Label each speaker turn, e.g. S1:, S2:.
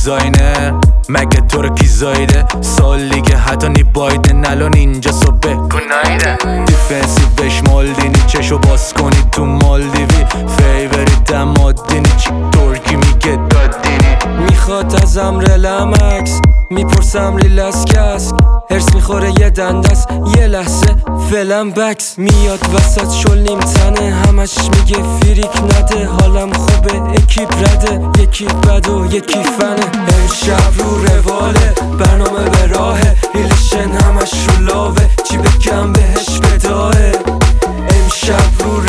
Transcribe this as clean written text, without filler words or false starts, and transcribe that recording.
S1: دیزاینر مگه تو رو کی زایده سال دیگه حتی نی بایدن الان اینجا صبح گنایده دیفنسیوش مالدینی چشو باز کنی تو مالدیوی فیوریت مادینی چی ترکی میگه دادینی
S2: میخواد ازم رلمکس میپرسم ریلس کس هرس میخوره یه دندست یه لحظه فلم بکس میاد وسط شل نیم تنه همش میگه فریک نده حالم خوبه اکیپ رده یکی بد و یکی فنه امشب رو رواله برنامه به راهه ریلیشن همش رو لاوه چی بگم بهش بداهه امشب رو